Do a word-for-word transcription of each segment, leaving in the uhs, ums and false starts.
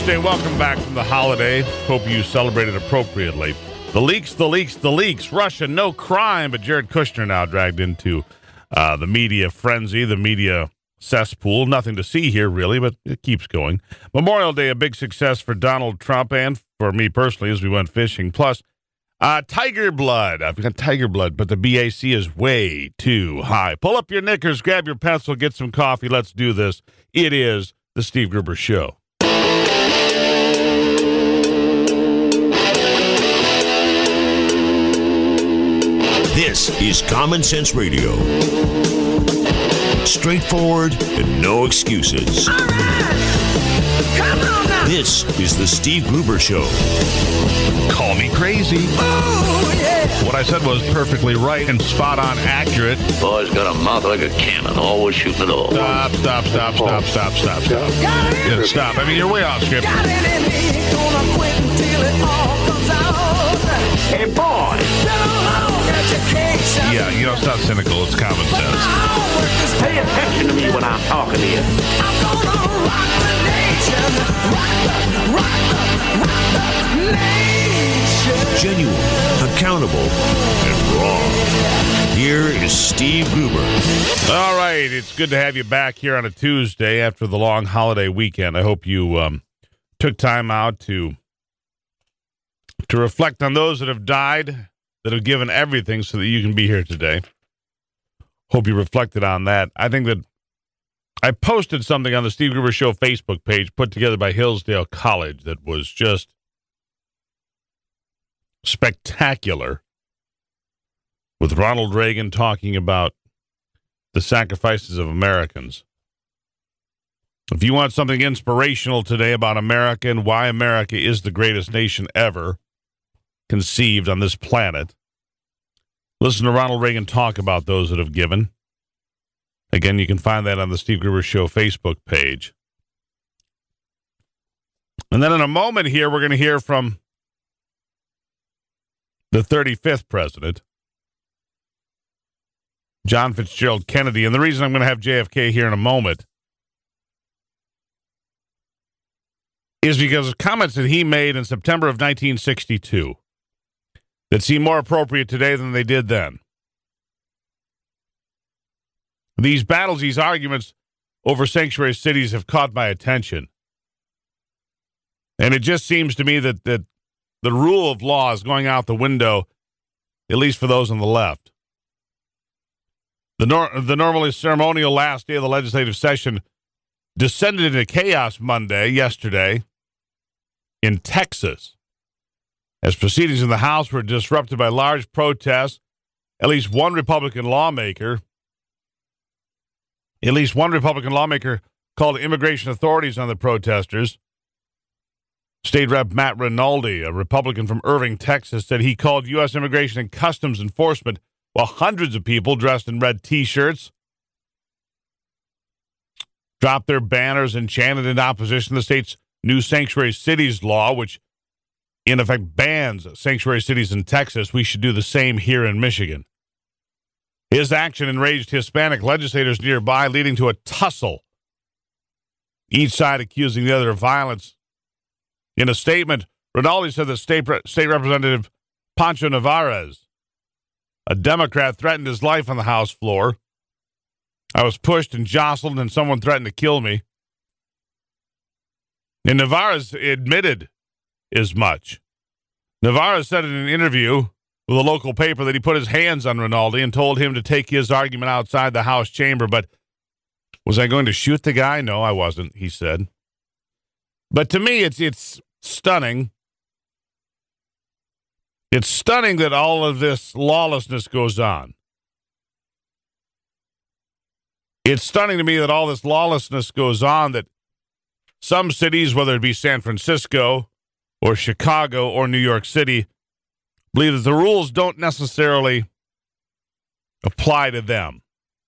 Tuesday. Welcome back from the holiday. Hope you celebrated appropriately. The leaks, the leaks, the leaks. Russia, no crime, but Jared Kushner now dragged into uh, the media frenzy, the media cesspool. Nothing to see here, really, but it keeps going. Memorial Day, a big success for Donald Trump and for me personally as we went fishing. Plus, uh, tiger blood. I've got tiger blood, but the B A C is way too high. Pull up your knickers, grab your pencil, get some coffee. Let's do this. It is the Steve Gruber Show. This is Common Sense Radio. Straightforward and no excuses. All right. Come on now. This is the Steve Gruber Show. Call me crazy. Oh, yeah. What I said was perfectly right and spot on accurate. Boy's got a mouth like a cannon, always shooting it all. Stop, stop, stop, stop, stop, stop, stop. Yeah, stop. I mean, you're way off script. Got it in me, gonna quit until it all comes out. Hey, boy. Been a long education. Yeah, you know, it's not cynical. It's common sense. Pay attention to me when I'm talking to you. I'm gonna rock the nation. Rock the, rock the, rock the nation. Genuine, accountable, and raw. Here is Steve Gruber. All right, it's good to have you back here on a Tuesday after the long holiday weekend. I hope you um, took time out to to reflect on those that have died, that have given everything so that you can be here today. Hope you reflected on that. I think that I posted something on the Steve Gruber Show Facebook page put together by Hillsdale College that was just spectacular, with Ronald Reagan talking about the sacrifices of Americans. If you want something inspirational today about America and why America is the greatest nation ever conceived on this planet, listen to Ronald Reagan talk about those that have given. Again, you can find that on the Steve Gruber Show Facebook page. And then in a moment here, we're going to hear from the thirty-fifth president, John Fitzgerald Kennedy. And the reason I'm going to have J F K here in a moment is because of comments that he made in September of nineteen sixty-two that seem more appropriate today than they did then. These battles, these arguments over sanctuary cities have caught my attention. And it just seems to me that, that the rule of law is going out the window, at least for those on the left. The, nor- the normally ceremonial last day of the legislative session descended into chaos Monday, yesterday, in Texas, as proceedings in the House were disrupted by large protests. At least one Republican lawmaker, at least one Republican lawmaker called immigration authorities on the protesters. State Rep Matt Rinaldi, a Republican from Irving, Texas, said he called U S Immigration and Customs Enforcement while hundreds of people dressed in red T-shirts dropped their banners and chanted in opposition to the state's new sanctuary cities law, which in effect bans sanctuary cities in Texas. We should do the same here in Michigan. His action enraged Hispanic legislators nearby, leading to a tussle, each side accusing the other of violence. In a statement, Rinaldi said that State, State Representative Pancho Navarez, a Democrat, threatened his life on the House floor. I was pushed and jostled, and someone threatened to kill me. And Navarez admitted as much. Navarez said in an interview with a local paper that he put his hands on Rinaldi and told him to take his argument outside the House chamber. But was I going to shoot the guy? No, I wasn't, he said. But to me, it's it's stunning. It's stunning that all of this lawlessness goes on. It's stunning to me that all this lawlessness goes on, that some cities, whether it be San Francisco or Chicago or New York City, believe that the rules don't necessarily apply to them.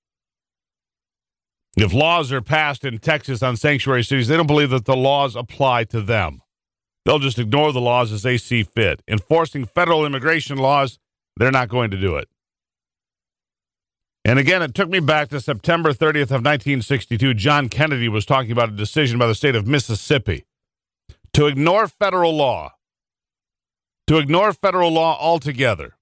If laws are passed in Texas on sanctuary cities, they don't believe that the laws apply to them. They'll just ignore the laws as they see fit. Enforcing federal immigration laws, they're not going to do it. And again, it took me back to September thirtieth of nineteen sixty-two. John Kennedy was talking about a decision by the state of Mississippi to ignore federal law, to ignore federal law altogether.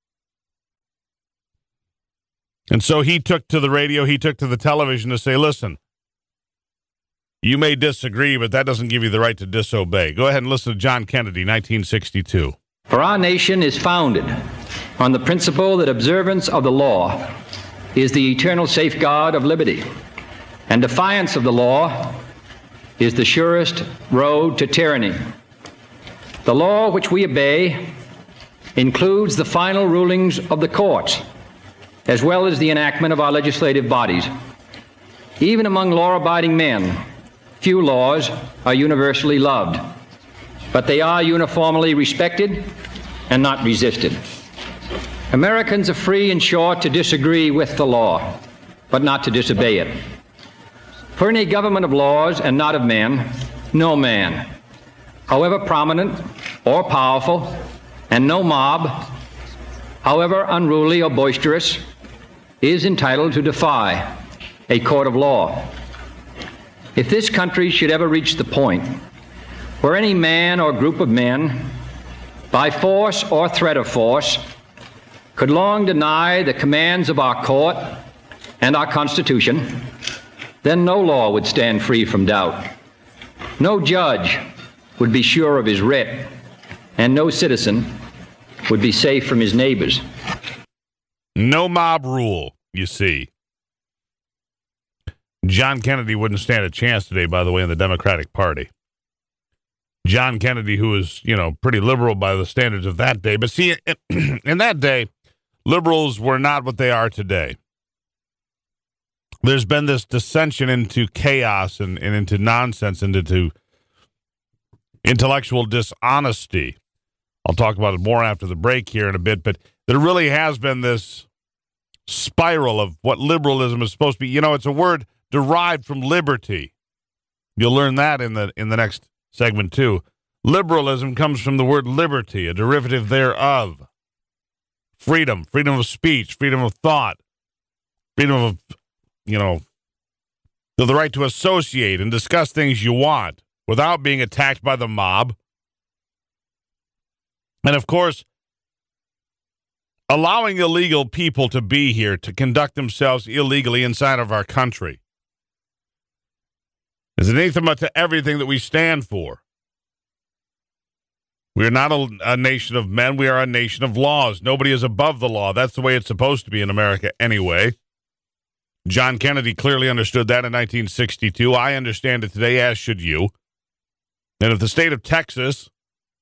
And so he took to the radio, he took to the television to say, listen, you may disagree, but that doesn't give you the right to disobey. Go ahead and listen to John Kennedy, nineteen sixty-two. For our nation is founded on the principle that observance of the law is the eternal safeguard of liberty, and defiance of the law is the surest road to tyranny. The law which we obey includes the final rulings of the courts, as well as the enactment of our legislative bodies. Even among law-abiding men, few laws are universally loved, but they are uniformly respected and not resisted. Americans are free, in short, to disagree with the law, but not to disobey it. For in a government of laws and not of men, no man, however prominent or powerful, and no mob, however unruly or boisterous, is entitled to defy a court of law. If this country should ever reach the point where any man or group of men, by force or threat of force, could long deny the commands of our court and our Constitution, then no law would stand free from doubt. No judge would be sure of his writ, and no citizen would be safe from his neighbors. No mob rule, you see. John Kennedy wouldn't stand a chance today, by the way, in the Democratic Party. John Kennedy, who was, you know, pretty liberal by the standards of that day. But see, in that day, liberals were not what they are today. There's been this dissension into chaos and, and into nonsense and into intellectual dishonesty. I'll talk about it more after the break here in a bit, but there really has been this spiral of what liberalism is supposed to be. You know, it's a word derived from liberty. You'll learn that in the in the next segment too. Liberalism comes from the word liberty, a derivative thereof. Freedom, freedom of speech, freedom of thought, freedom of, you know, the right to associate and discuss things you want without being attacked by the mob. And of course, allowing illegal people to be here to conduct themselves illegally inside of our country is anathema to everything that we stand for. We are not a, a nation of men. We are a nation of laws. Nobody is above the law. That's the way it's supposed to be in America anyway. John Kennedy clearly understood that in nineteen sixty-two. I understand it today, as should you. And if the state of Texas,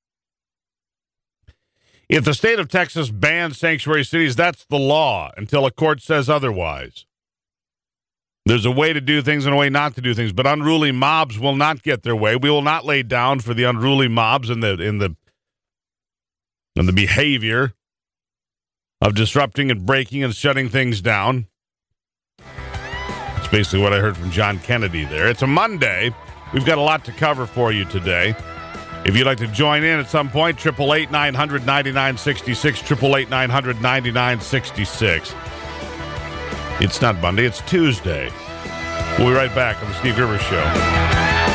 if the state of Texas bans sanctuary cities, that's the law until a court says otherwise. There's a way to do things and a way not to do things, but unruly mobs will not get their way. We will not lay down for the unruly mobs in the in the in the behavior of disrupting and breaking and shutting things down. That's basically what I heard from John Kennedy there. It's a Monday. We've got a lot to cover for you today. If you'd like to join in at some point, eight eight eight, nine hundred, ninety-nine sixty-six, eight eight eight, nine hundred, ninety-nine sixty-six. It's not Monday, it's Tuesday. We'll be right back on the Steve Gerber Show.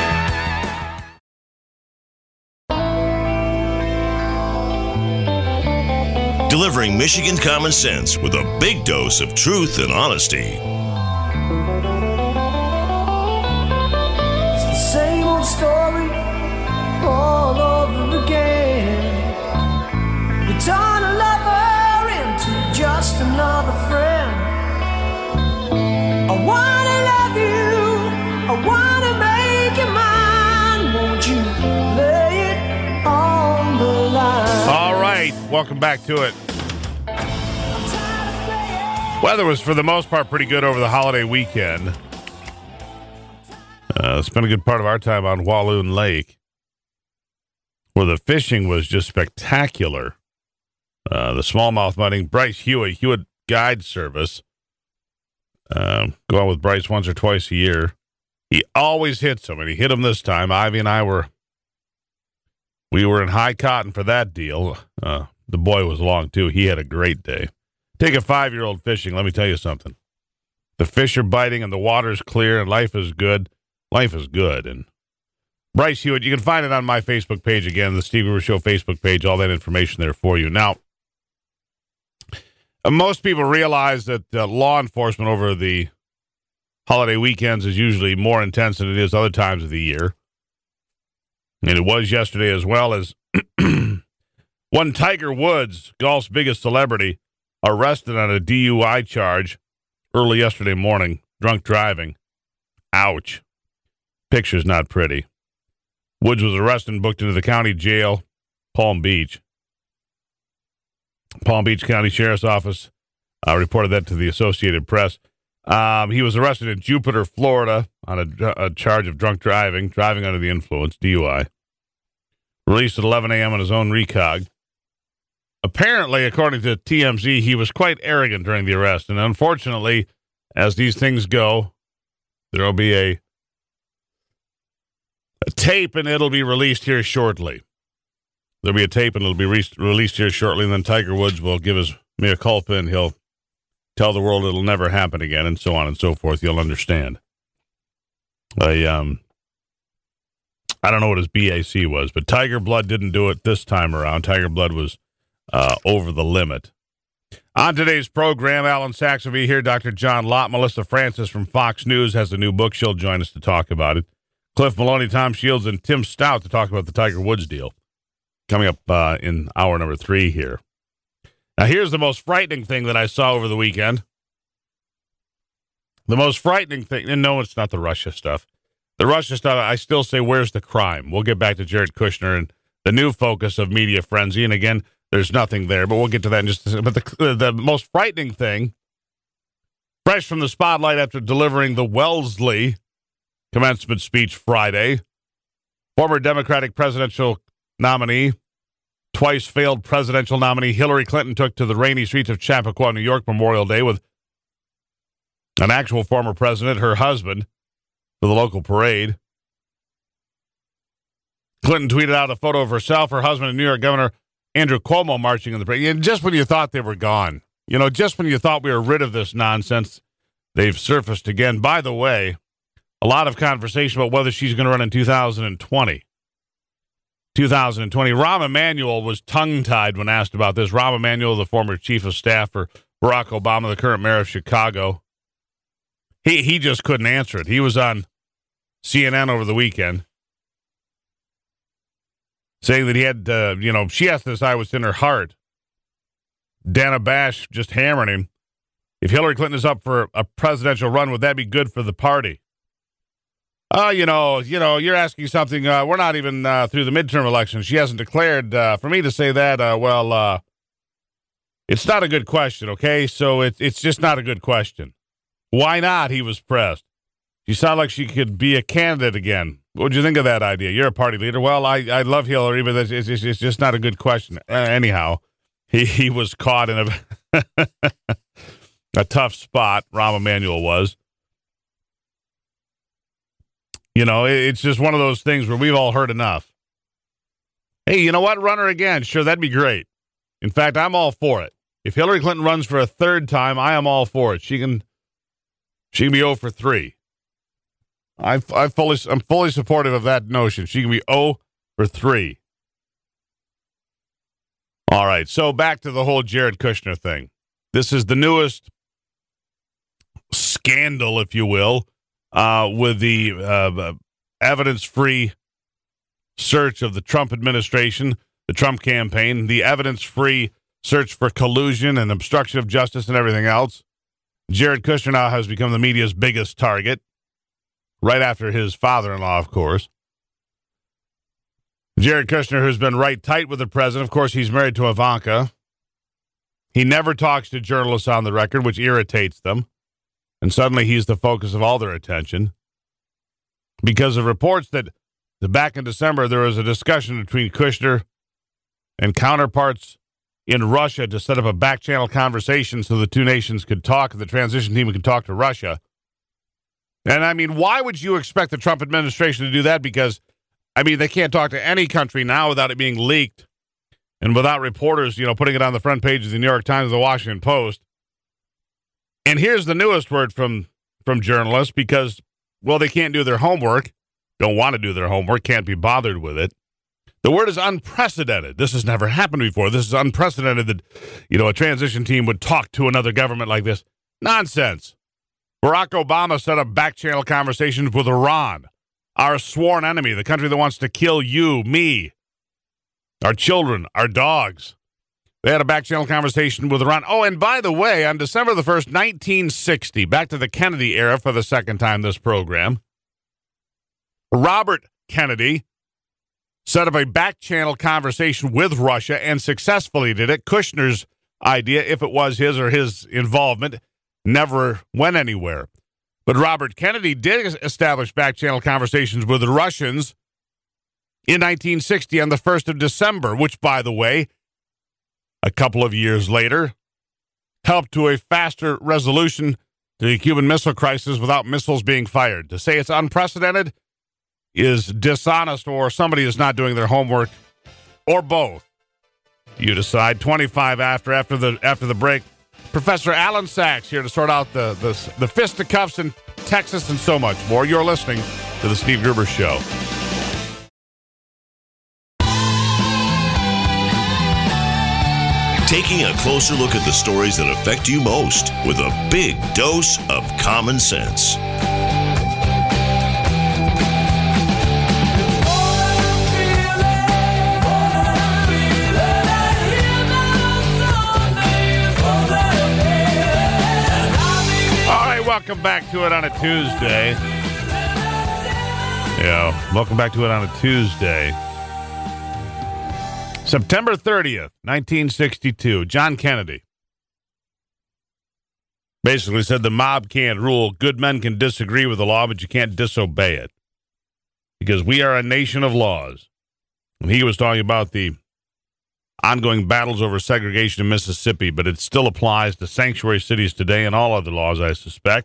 Delivering Michigan common sense with a big dose of truth and honesty. It's the same old story all over again. You turn a lover into just another friend. I wanna love you, I wanna make you mine. Won't you lay it on the line? All right, welcome back to it. Weather was, for the most part, pretty good over the holiday weekend. Uh, spent a good part of our time on Walloon Lake, where the fishing was just spectacular. Uh, the smallmouth mudding, Bryce Hewitt, Hewitt Guide Service. Um, go out with Bryce once or twice a year. He always hits them, and he hit them this time. Ivy and I were, we were in high cotton for that deal. Uh, the boy was along, too. He had a great day. Take a five-year-old fishing, let me tell you something. The fish are biting, and the water's clear, and life is good. Life is good, and Bryce Hewitt, you can find it on my Facebook page again, the Steve Gruber Show Facebook page, all that information there for you. Now, most people realize that uh, law enforcement over the holiday weekends is usually more intense than it is other times of the year. And it was yesterday as well, as one Tiger Woods, golf's biggest celebrity, arrested on a D U I charge early yesterday morning, drunk driving. Ouch. Picture's not pretty. Woods was arrested and booked into the county jail, Palm Beach. Palm Beach County Sheriff's Office uh, reported that to the Associated Press. Um, he was arrested in Jupiter, Florida, on a, a charge of drunk driving, driving under the influence, D U I. Released at eleven a.m. on his own recog. Apparently, according to T M Z, he was quite arrogant during the arrest. And unfortunately, as these things go, there will be a, a tape, and it'll be released here shortly. There'll be a tape, and it'll be re- released here shortly, and then Tiger Woods will give his mea culpa, and he'll tell the world it'll never happen again, and so on and so forth. You'll understand. I, um, I don't know what his B A C was, but Tiger Blood didn't do it this time around. Tiger Blood was uh, over the limit. On today's program, Alan Sachs will be here. Doctor John Lott, Melissa Francis from Fox News has a new book. She'll join us to talk about it. Cliff Maloney, Tom Shields, and Tim Stout to talk about the Tiger Woods deal. Coming up uh, in hour number three here. Now, here's the most frightening thing that I saw over the weekend. The most frightening thing, and no, it's not the Russia stuff. The Russia stuff, I still say, where's the crime? We'll get back to Jared Kushner and the new focus of media frenzy. And again, there's nothing there, but we'll get to that in just a second. But the, the most frightening thing, fresh from the spotlight after delivering the Wellesley commencement speech Friday, former Democratic presidential nominee, twice failed presidential nominee Hillary Clinton took to the rainy streets of Chappaqua, New York, Memorial Day with an actual former president, her husband, for the local parade. Clinton tweeted out a photo of herself, her husband, and New York Governor Andrew Cuomo marching in the parade. And just when you thought they were gone, you know, just when you thought we were rid of this nonsense, they've surfaced again. By the way, a lot of conversation about whether she's going to run in two thousand twenty. two thousand twenty. Rahm Emanuel was tongue-tied when asked about this. Rahm Emanuel, the former chief of staff for Barack Obama, the current mayor of Chicago, he he just couldn't answer it. He was on C N N over the weekend saying that he had, uh, you know, she has to decide what's in her heart. Dana Bash just hammering him. If Hillary Clinton is up for a presidential run, would that be good for the party? Oh, uh, you know, you know, you're asking something. Uh, we're not even uh, through the midterm elections. She hasn't declared. Uh, for me to say that, uh, well, uh, it's not a good question, okay? So it, it's just not a good question. Why not? He was pressed. You sound like she could be a candidate again. What would you think of that idea? You're a party leader. Well, I, I love Hillary, but it's, it's, it's just not a good question. Uh, anyhow, he, he was caught in a, a tough spot. Rahm Emanuel was. You know, it's just one of those things where we've all heard enough. Hey, you know what? Run her again. Sure, that'd be great. In fact, I'm all for it. If Hillary Clinton runs for a third time, I am all for it. She can, she can be oh for three. I, I fully, I'm fully supportive of that notion. She can be oh for three. All right, so back to the whole Jared Kushner thing. This is the newest scandal, if you will, uh, with the uh, evidence-free search of the Trump administration, the Trump campaign, the evidence-free search for collusion and obstruction of justice and everything else. Jared Kushner now has become the media's biggest target, right after his father-in-law, of course. Jared Kushner, who's been right tight with the president. Of course, he's married to Ivanka. He never talks to journalists on the record, which irritates them. And suddenly he's the focus of all their attention. Because of reports that back in December, there was a discussion between Kushner and counterparts in Russia to set up a back-channel conversation so the two nations could talk, the transition team could talk to Russia. And, I mean, why would you expect the Trump administration to do that? Because, I mean, they can't talk to any country now without it being leaked and without reporters, you know, putting it on the front page of the New York Times and the Washington Post. And here's the newest word from, from journalists because, well, they can't do their homework. don't want to do their homework, can't be bothered with it. The word is unprecedented. This has never happened before. This is unprecedented that, you know, a transition team would talk to another government like this. Nonsense. Barack Obama set up back-channel conversations with Iran, our sworn enemy, the country that wants to kill you, me, our children, our dogs. They had a back-channel conversation with Iran. Oh, and by the way, on December the first, nineteen sixty, back to the Kennedy era for the second time this program, Robert Kennedy set up a back-channel conversation with Russia and successfully did it. Kushner's idea, if it was his or his involvement, never went anywhere. But Robert Kennedy did establish back-channel conversations with the Russians in nineteen sixty on the first of December, which, by the way, a couple of years later, helped to a faster resolution to the Cuban Missile Crisis without missiles being fired. To say it's unprecedented is dishonest, or somebody is not doing their homework, or both. You decide. twenty-five after after the after the break. Professor Alan Sachs here to sort out the, the, the fisticuffs in Texas and so much more. You're listening to The Steve Gruber Show. Taking a closer look at the stories that affect you most with a big dose of common sense. Welcome back to it on a Tuesday. Yeah, welcome back to it on a Tuesday. September thirtieth, nineteen sixty-two. John Kennedy basically said the mob can't rule. Good men can disagree with the law, but you can't disobey it. Because we are a nation of laws. And he was talking about the ongoing battles over segregation in Mississippi, but it still applies to sanctuary cities today and all other laws, I suspect.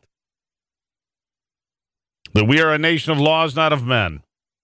That we are a nation of laws, not of men.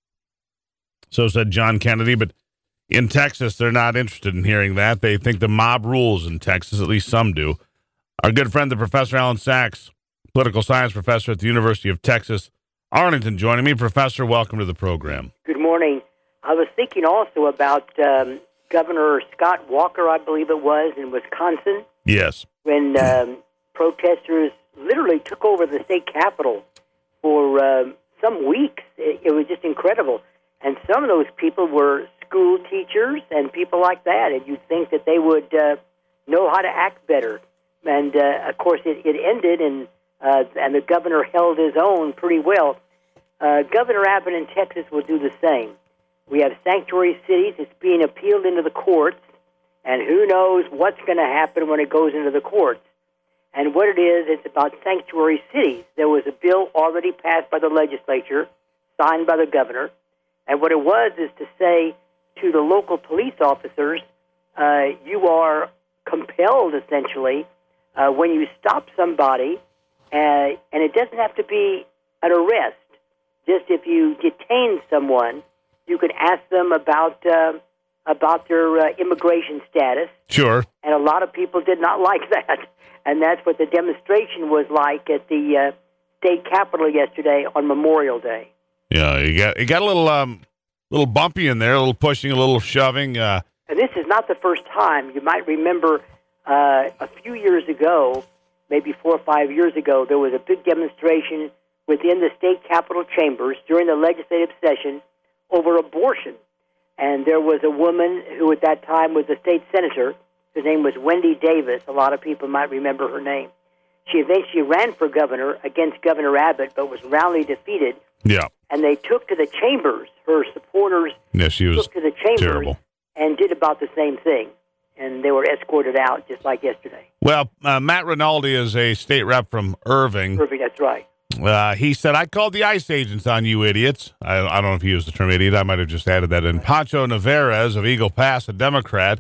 So said John Kennedy, but in Texas, they're not interested in hearing that. They think the mob rules in Texas, at least some do. Our good friend, the Professor Alan Sachs, political science professor at the University of Texas, Arlington, joining me. Professor, welcome to the program. Good morning. I was thinking also about um, Governor Scott Walker, I believe it was, in Wisconsin. Yes. When um, protesters literally took over the state capitol for um, some weeks. It, it was just incredible. And some of those people were school teachers and people like that, and you'd think that they would uh, know how to act better. And, uh, of course, it, it ended, and, uh, and the governor held his own pretty well. Uh, Governor Abbott in Texas will do the same. We have sanctuary cities. It's being appealed into the courts, and who knows what's going to happen when it goes into the courts. And what it is, it's about sanctuary cities. There was a bill already passed by the legislature, signed by the governor, and what it was is to say to the local police officers, uh, you are compelled, essentially, uh, when you stop somebody, uh, and it doesn't have to be an arrest. Just if you detain someone, you can ask them about uh, about their uh, immigration status. Sure. And a lot of people did not like that. And that's what the demonstration was like at the uh, state capitol yesterday on Memorial Day. Yeah, you got it got a little um, little bumpy in there, a little pushing, a little shoving. Uh... And this is not the first time. You might remember uh, a few years ago, maybe four or five years ago, there was a big demonstration within the state capitol chambers during the legislative session over abortion. And there was a woman who at that time was a state senator. Her name was Wendy Davis. A lot of people might remember her name. She eventually ran for governor against Governor Abbott, but was roundly defeated. Yeah. And they took to the chambers. Her supporters yeah, she was took to the chambers terrible. And did about the same thing. And they were escorted out just like yesterday. Well, uh, Matt Rinaldi is a state rep from Irving. Irving, that's right. Uh, he said, I called the ICE agents on you idiots. I, I don't know if he used the term idiot. I might have just added that in. Pancho Navarez of Eagle Pass, a Democrat,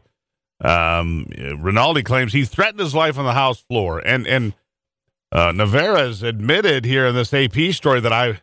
um, Rinaldi claims he threatened his life on the House floor. And, and uh, Navarez admitted here in this A P story that I,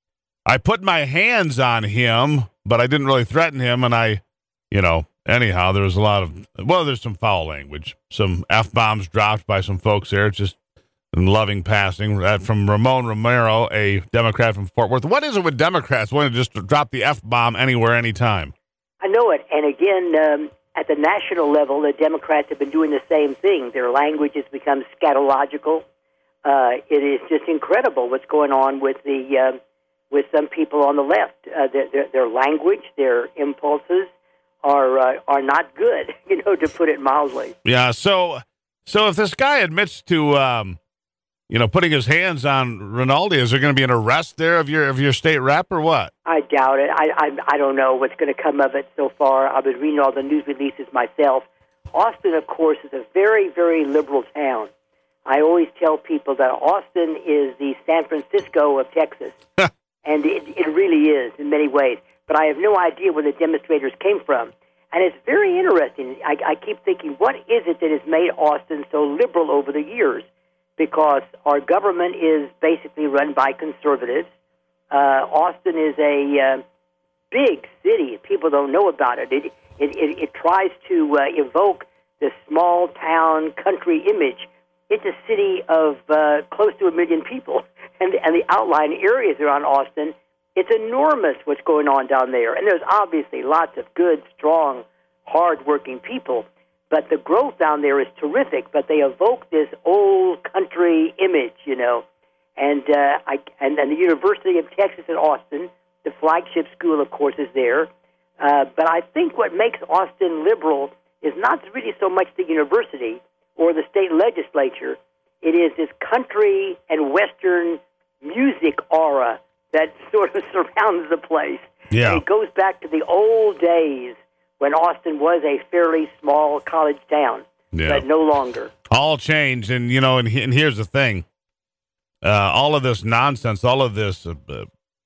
I put my hands on him, but I didn't really threaten him. And I, you know, anyhow, there was a lot of, well, there's some foul language, some F-bombs dropped by some folks there. It's just and loving passing uh, from Ramon Romero, a Democrat from Fort Worth. What is it with Democrats wanting to just drop the F-bomb anywhere, anytime? I know it. And again, um, at the national level, the Democrats have been doing the same thing. Their language has become scatological. Uh, it is just incredible what's going on with the uh, with some people on the left. Uh, their, their, their language, their impulses are uh, are not good, you know, to put it mildly. Yeah. So, so if this guy admits to, um, you know, putting his hands on Rinaldi, is there going to be an arrest there of your of your state rep or what? I doubt it. I I, I don't know what's going to come of it so far. I've been reading all the news releases myself. Austin, of course, is a very, very liberal town. I always tell people that Austin is the San Francisco of Texas, and it, it really is in many ways. But I have no idea where the demonstrators came from. And it's very interesting. I, I keep thinking, what is it that has made Austin so liberal over the years? Because our government is basically run by conservatives. Uh, Austin is a uh, big city. People don't know about it. It, it, it, it tries to uh, evoke the small-town country image. It's a city of uh, close to a million people, and, and the outlying areas around Austin, it's enormous what's going on down there. And there's obviously lots of good, strong, hard-working people, but the growth down there is terrific, but they evoke this old country image, you know. And, uh, I, and, and the University of Texas at Austin, the flagship school, of course, is there. Uh, but I think what makes Austin liberal is not really so much the university or the state legislature. It is this country and Western music aura that sort of surrounds the place. Yeah. And it goes back to the old days when Austin was a fairly small college town, yeah. but no longer. All changed, and, you know, and, and here's the thing. Uh, all of this nonsense, all of this uh, uh,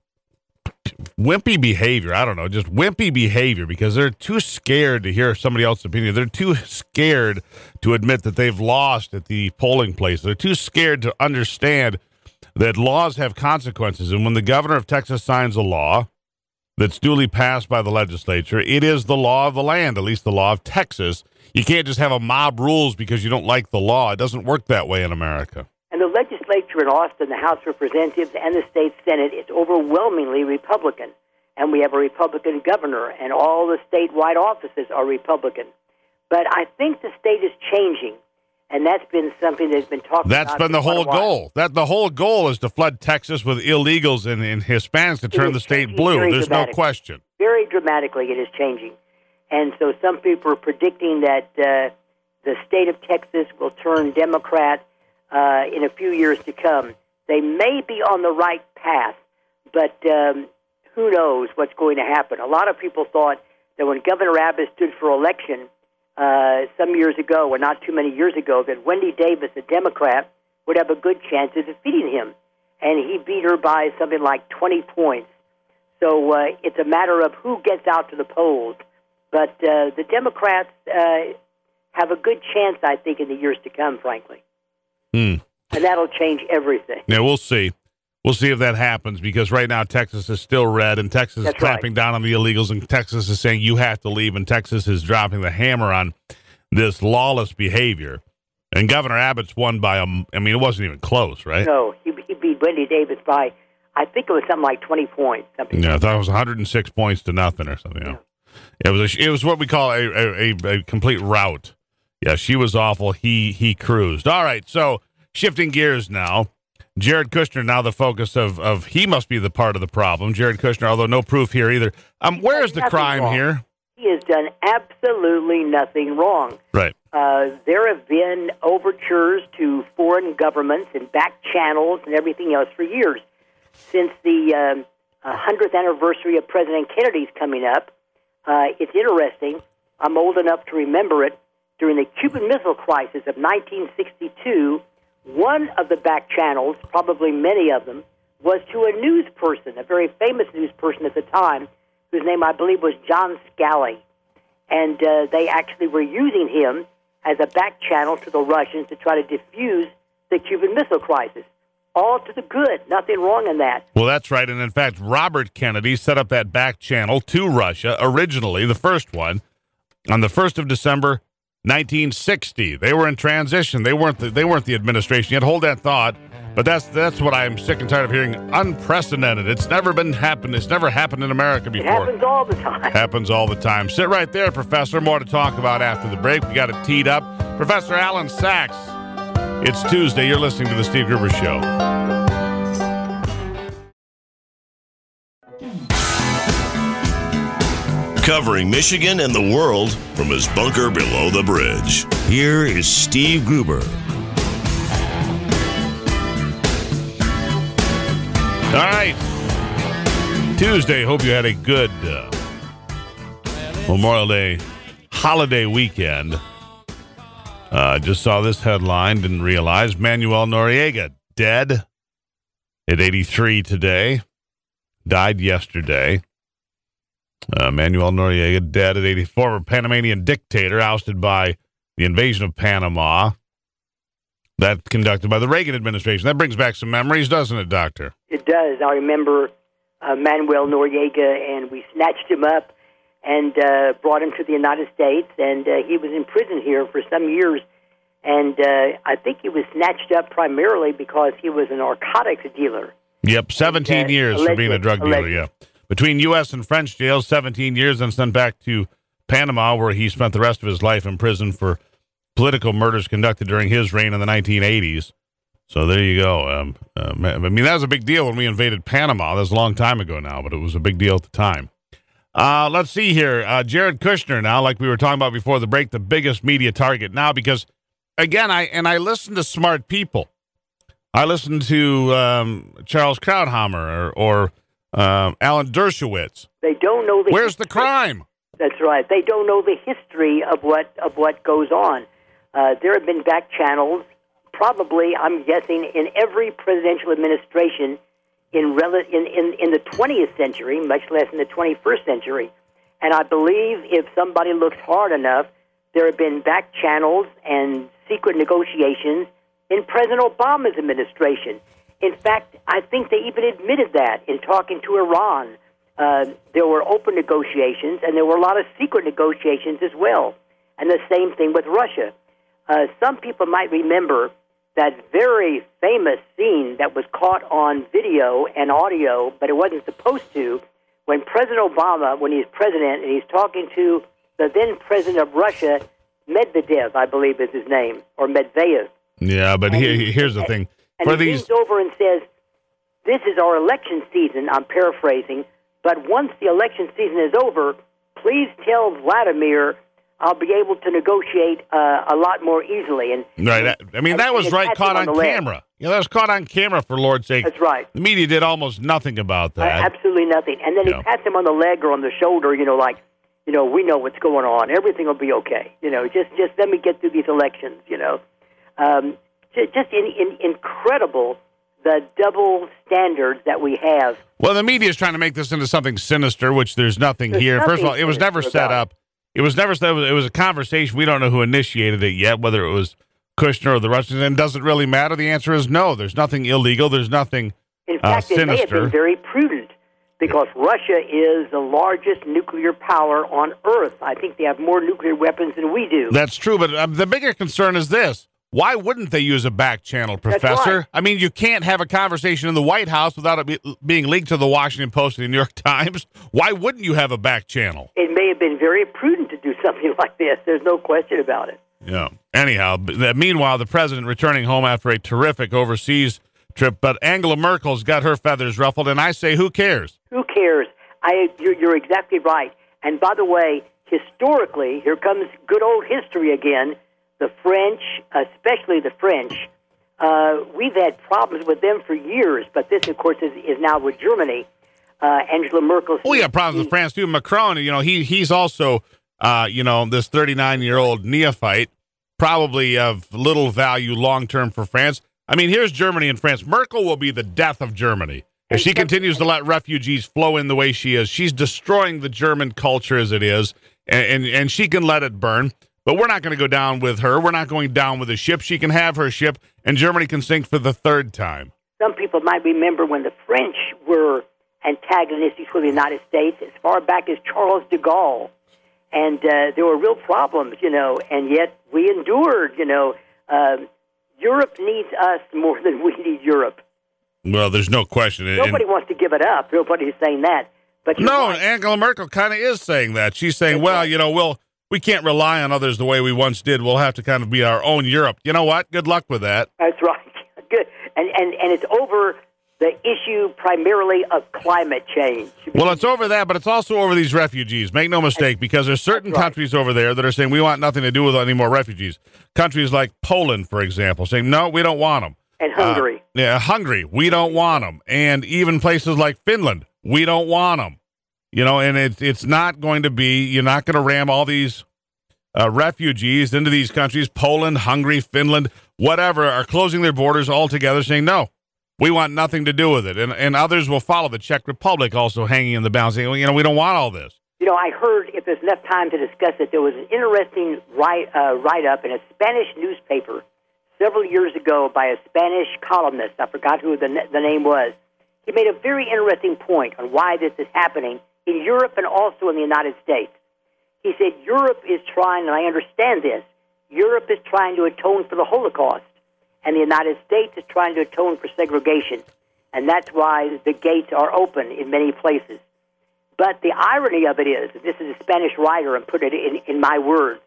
wimpy behavior, I don't know, just wimpy behavior, because they're too scared to hear somebody else's opinion. They're too scared to admit that they've lost at the polling place. They're too scared to understand that laws have consequences. And when the governor of Texas signs a law that's duly passed by the legislature, it is the law of the land, at least the law of Texas. You can't just have a mob rules because you don't like the law. It doesn't work that way in America. And the legislature in Austin, the House of Representatives and the state Senate, is overwhelmingly Republican. And we have a Republican governor, and all the statewide offices are Republican. But I think the state is changing, and that's been something that's been talked That's about. That's been the for whole quite a while. goal. That the whole goal is to flood Texas with illegals and, and Hispanics to It turn is the state changing blue. very There's no dramatically. question. Very dramatically, it is changing. And so some people are predicting that uh, the state of Texas will turn Democrat uh, in a few years to come. They may be on the right path, but um, who knows what's going to happen. A lot of people thought that when Governor Abbott stood for election uh, some years ago, or not too many years ago, that Wendy Davis, a Democrat, would have a good chance of defeating him. And he beat her by something like twenty points. So uh, it's a matter of who gets out to the polls. But uh, the Democrats uh, have a good chance, I think, in the years to come, frankly. Hmm. And that'll change everything. Yeah, we'll see. We'll see if that happens, because right now Texas is still red, and Texas That's is clamping right. down on the illegals, and Texas is saying you have to leave, and Texas is dropping the hammer on this lawless behavior. And Governor Abbott's won by, a, I mean, it wasn't even close, right? No, he, he beat Wendy Davis by, I think it was something like twenty points. Something Yeah, I like thought it was one hundred six points to nothing or something. Yeah. It was a, it was what we call a, a, a, a complete rout. Yeah, she was awful. He he cruised. All right, so shifting gears now. Jared Kushner now the focus of, of he must be the part of the problem. Jared Kushner, although no proof here either. Um, where is the Nothing crime wrong. here? He has done absolutely nothing wrong. Right. Uh, there have been overtures to foreign governments and back channels and everything else for years. Since the um, uh, hundredth anniversary of President Kennedy's coming up, uh, it's interesting. I'm old enough to remember it. During the Cuban Missile Crisis of nineteen sixty-two, one of the back channels, probably many of them, was to a news person, a very famous news person at the time, whose name I believe was John Scali. And uh, they actually were using him as a back channel to the Russians to try to defuse the Cuban Missile Crisis. All to the good. Nothing wrong in that. Well, that's right. And in fact, Robert Kennedy set up that back channel to Russia originally, the first one, on the first of December, nineteen sixty. They were in transition. They weren't the, they weren't the administration yet. Hold that thought. But that's that's what I'm sick and tired of hearing. Unprecedented. It's never been happened. It's never happened in America before. It happens all the time. Happens all the time. Sit right there, Professor. More to talk about after the break. We got it teed up. Professor Alan Sachs. It's Tuesday. You're listening to The Steve Gruber Show. Covering Michigan and the world from his bunker below the bridge. Here is Steve Gruber. All right. Tuesday. Hope you had a good uh, Memorial Day holiday weekend. Uh, just saw this headline. Didn't realize Manuel Noriega dead at eighty-three today. Died yesterday. Uh, Manuel Noriega dead at eighty. Former Panamanian dictator ousted by the invasion of Panama. That conducted by the Reagan administration. That brings back some memories, doesn't it, Doctor? It does. I remember uh, Manuel Noriega, and we snatched him up and uh, brought him to the United States, and uh, he was in prison here for some years. And uh, I think he was snatched up primarily because he was a narcotics dealer. Yep, seventeen and, uh, years alleged, for being a drug dealer, alleged. yeah. Between U S and French jails, seventeen years, and sent back to Panama, where he spent the rest of his life in prison for political murders conducted during his reign in the nineteen eighties. So there you go. Um, uh, I mean, that was a big deal when we invaded Panama. That was a long time ago now, but it was a big deal at the time. Uh, let's see here. Uh, Jared Kushner now, like we were talking about before the break, the biggest media target now because, again, I and I listen to smart people. I listen to um, Charles Krauthammer or, or uh, Alan Dershowitz. They don't know the Where's the history. crime? That's right. They don't know the history of what of what goes on. Uh, there have been back channels, probably, I'm guessing, in every presidential administration in, rel- in, in, in the twentieth century, much less in the twenty-first century. And I believe if somebody looks hard enough, there have been back channels and secret negotiations in President Obama's administration. In fact, I think they even admitted that in talking to Iran. Uh, there were open negotiations, and there were a lot of secret negotiations as well. And the same thing with Russia. Uh, some people might remember that very famous scene that was caught on video and audio, but it wasn't supposed to, when President Obama, when he's president, and he's talking to the then president of Russia, Medvedev, I believe is his name, or Medvedev. Yeah, but And here, he- here's the and- thing. And For he these, leans over and says, this is our election season, I'm paraphrasing, but once the election season is over, please tell Vladimir I'll be able to negotiate uh, a lot more easily. And right. I, I mean, and- that was and right pat caught him on the leg. camera. Yeah, that was caught on camera, for Lord's sake. That's right. The media did almost nothing about Uh, that. absolutely nothing. And then Yeah. he pats him on the leg or on the shoulder, you know, like, you know, we know what's going on. Everything will be okay. You know, just just let me get through these elections, you know. Um, ju- just in, in, incredible, the double standards that we have. Well, the media is trying to make this into something sinister, which there's nothing There's here. First of nothing all, it was never sinister set about up. It was never set up. It was a conversation. We don't know who initiated it yet, whether it was Kushner or the Russians. And does it really matter? The answer is no. There's nothing illegal. There's nothing In uh, fact, it may have sinister. been very prudent because Russia is the largest nuclear power on Earth. I think they have more nuclear weapons than we do. That's true, but um, the bigger concern is this. Why wouldn't they use a back channel, Professor? right. I mean, you can't have a conversation in the White House without it be, being leaked to the Washington Post and the New York Times. Why wouldn't you have a back channel? It may have been very prudent to do something like this. There's no question about it. Yeah. Anyhow, b- the- meanwhile, the president returning home after a terrific overseas trip, but Angela Merkel's got her feathers ruffled, and I say, who cares? Who cares? I, you're, you're exactly right. And by the way, historically, here comes good old history again. The French, especially the French, uh, we've had problems with them for years, but this, of course, is, is now with Germany. Uh, Angela Merkel. We got problems with France, too. Macron, you know, he he's also, uh, you know, this thirty-nine-year-old neophyte, probably of little value long-term for France. I mean, here's Germany and France. Merkel will be the death of Germany. If she continues to let refugees flow in the way she is, she's destroying the German culture as it is, and, and, and she can let it burn. But we're not going to go down with her. We're not going down with the ship. She can have her ship, and Germany can sink for the third time. Some people might remember when the French were antagonistic for the United States as far back as Charles de Gaulle. and uh, there were real problems, you know, and yet we endured, you know. Um, Europe needs us more than we need Europe. Well, there's no question. Nobody and, wants to give it up. Nobody's saying that. But no, right. Angela Merkel kind of is saying that. She's saying, That's well, right. you know, we'll, we can't rely on others the way we once did. We'll have to kind of be our own Europe. You know what? Good luck with that. That's right. Good. And, and, and it's over the issue primarily of climate change. Well, it's over that, but it's also over these refugees. Make no mistake, because there's certain right. countries over there that are saying we want nothing to do with any more refugees. Countries like Poland, for example, saying, no, we don't want them. And Hungary. Uh, yeah, Hungary, we don't want them. And even places like Finland, we don't want them. You know, and it, it's not going to be, you're not going to ram all these uh, refugees into these countries. Poland, Hungary, Finland, whatever, are closing their borders altogether, saying, no, we want nothing to do with it. And and others will follow. The Czech Republic also hanging in the balance, saying, well, you know, we don't want all this. You know, I heard, if there's enough time to discuss it, there was an interesting write, uh, write-up in a Spanish newspaper several years ago by a Spanish columnist. I forgot who the, the name was. He made a very interesting point on why this is happening in Europe and also in the United States. He said Europe is trying, and I understand this, Europe is trying to atone for the Holocaust, and the United States is trying to atone for segregation. And that's why the gates are open in many places. But the irony of it is, this is a Spanish writer, and put it in, in my words,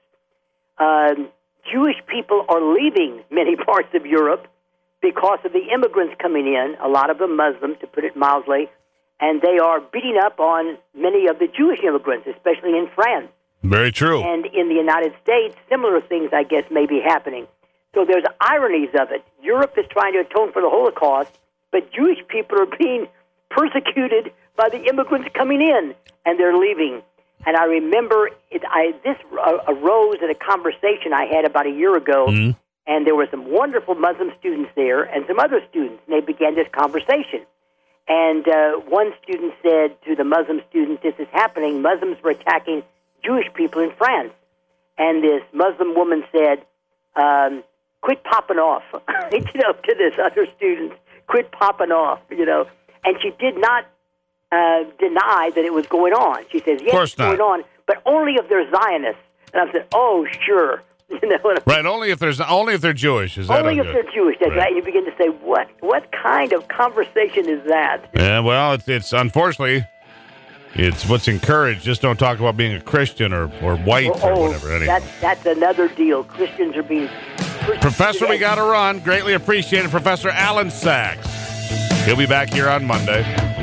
um, Jewish people are leaving many parts of Europe because of the immigrants coming in, a lot of them Muslim, to put it mildly, and they are beating up on many of the Jewish immigrants, especially in France. Very true. And in the United States, similar things, I guess, may be happening. So there's ironies of it. Europe is trying to atone for the Holocaust, but Jewish people are being persecuted by the immigrants coming in, and they're leaving. And I remember it, I, this uh, arose at a conversation I had about a year ago, mm-hmm. and there were some wonderful Muslim students there and some other students, and they began this conversation. And uh, one student said to the Muslim student, this is happening. Muslims were attacking Jewish people in France. And this Muslim woman said, um, quit popping off, you know, to this other student, quit popping off, you know. And she did not uh, deny that it was going on. She says, yes, it's going on, but only if they're Zionists. And I said, oh, sure. You know, right, only if there's only if they're Jewish. Is that only if good? they're Jewish? That's right. right. You begin to say, what what kind of conversation is that? Yeah, well, it's, it's unfortunately it's what's encouraged. Just don't talk about being a Christian or, or white oh, or whatever. Anyway. That's that's another deal. Christians are being Professor, we got to run. Greatly appreciated, Professor Alan Sachs. He'll be back here on Monday.